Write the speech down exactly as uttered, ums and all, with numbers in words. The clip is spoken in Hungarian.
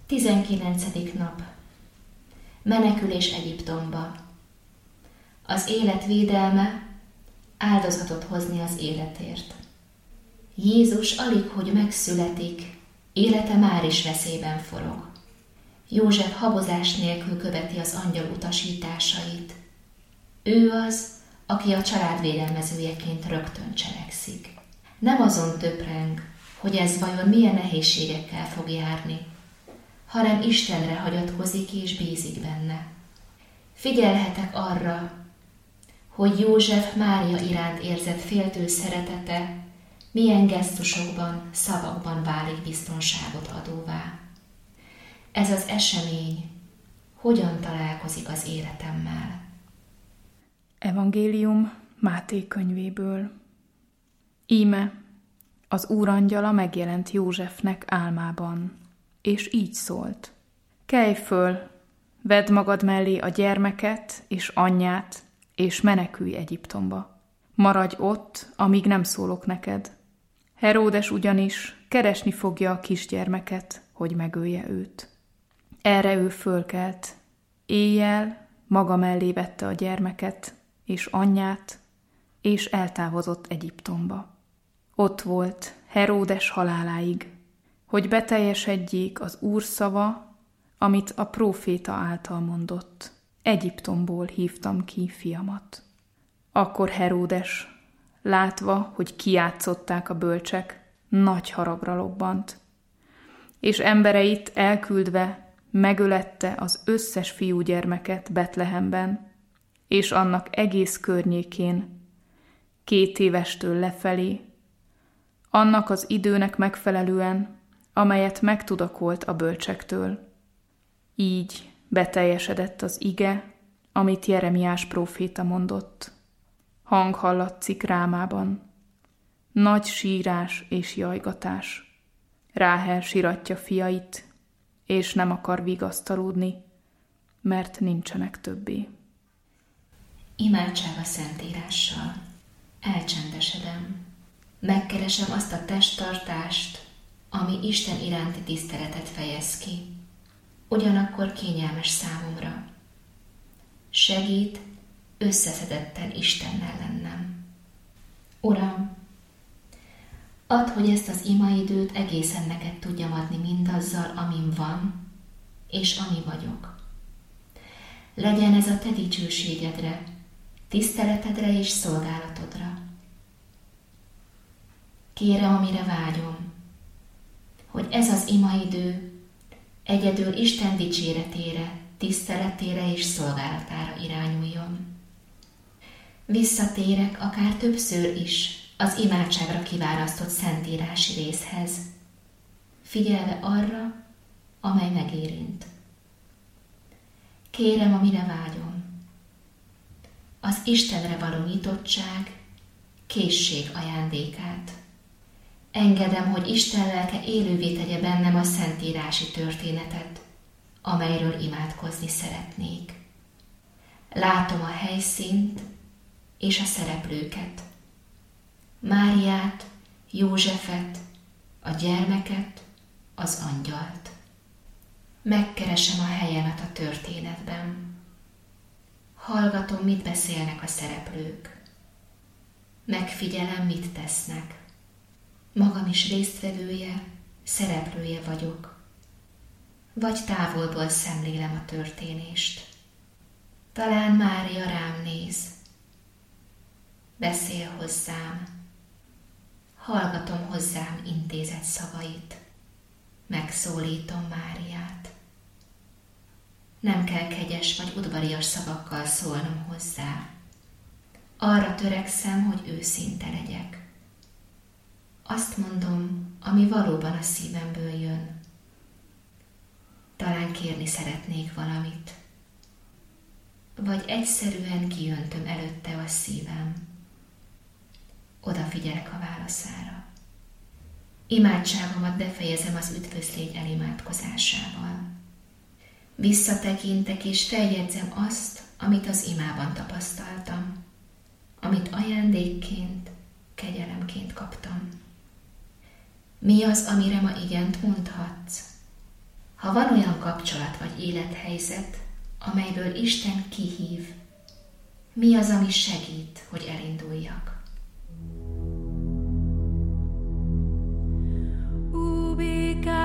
Tizenkilencedik nap. Menekülés Egyiptomba. Az élet védelme, áldozatot hozni az életért. Jézus alig, hogy megszületik, élete már is veszélyben forog. József habozás nélkül követi az angyal utasításait. Ő az, aki a család védelmezőjeként rögtön cselekszik. Nem azon töpreng, hogy ez vajon milyen nehézségekkel fog járni, hanem Istenre hagyatkozik és bízik benne. Figyelhetek arra, hogy József Mária iránt érzett féltő szeretete milyen gesztusokban, szavakban válik biztonságot adóvá. Ez az esemény hogyan találkozik az életemmel? Evangélium Máté könyvéből. Íme, az Úr angyala megjelent Józsefnek álmában, és így szólt. Kelj föl, vedd magad mellé a gyermeket és anyját, és menekülj Egyiptomba. Maradj ott, amíg nem szólok neked. Heródes ugyanis keresni fogja a kisgyermeket, hogy megölje őt. Erre ő fölkelt. Éjjel maga mellé vette a gyermeket és anyját, és eltávozott Egyiptomba. Ott volt Heródes haláláig, hogy beteljesedjék az Úr szava, amit a próféta által mondott. Egyiptomból hívtam ki fiamat. Akkor Heródes, látva, hogy kijátszották a bölcsek, nagy haragra lobbant, és embereit elküldve megölette az összes fiúgyermeket Betlehemben, és annak egész környékén, két évestől lefelé, annak az időnek megfelelően, amelyet megtudakolt a bölcsektől. Így beteljesedett az ige, amit Jeremiás próféta mondott. Hang hallatszik Rámában, nagy sírás és jajgatás. Ráhel siratja fiait, és nem akar vigasztalódni, mert nincsenek többé. Imádság a Szentírással. Elcsendesedem. Megkeresem azt a testtartást, ami Isten iránti tiszteletet fejez ki. Ugyanakkor kényelmes számomra. Segít összeszedetten Istennel lennem. Uram, add, hogy ezt az imaidőt egészen neked tudjam adni mindazzal, amin van, és ami vagyok. Legyen ez a te dicsőségedre, tiszteletedre és szolgálatodra. Kérem, amire vágyom, hogy ez az imaidő egyedül Isten dicséretére, tiszteletére és szolgálatára irányuljon. Visszatérek akár többször is az imádságra kiválasztott szentírási részhez, figyelve arra, amely megérint. Kérem, amire vágyom, az Istenre való nyitottság, készség ajándékát. Engedem, hogy Isten lelke élővé tegye bennem a szentírási történetet, amelyről imádkozni szeretnék. Látom a helyszínt és a szereplőket. Máriát, Józsefet, a gyermeket, az angyalt. Megkeresem a helyemet a történetben. Hallgatom, mit beszélnek a szereplők. Megfigyelem, mit tesznek. Magam is résztvevője, szereplője vagyok. Vagy távolból szemlélem a történést. Talán Mária rám néz. Beszél hozzám. Hallgatom hozzám intézett szavait. Megszólítom Máriát. Nem kell kegyes vagy udvarias szavakkal szólnom hozzá. Arra törekszem, hogy őszinte legyek. Azt mondom, ami valóban a szívemből jön. Talán kérni szeretnék valamit. Vagy egyszerűen kiöntöm előtte a szívem. Odafigyelek a válaszára. Imádságomat befejezem az üdvözlégy elimádkozásával. Visszatekintek és feljegyzem azt, amit az imában tapasztaltam, amit ajándékként, kegyelemként kaptam. Mi az, amire ma igent mondhatsz? Ha van olyan kapcsolat vagy élethelyzet, amelyből Isten kihív, mi az, ami segít, hogy elinduljak? Ubicá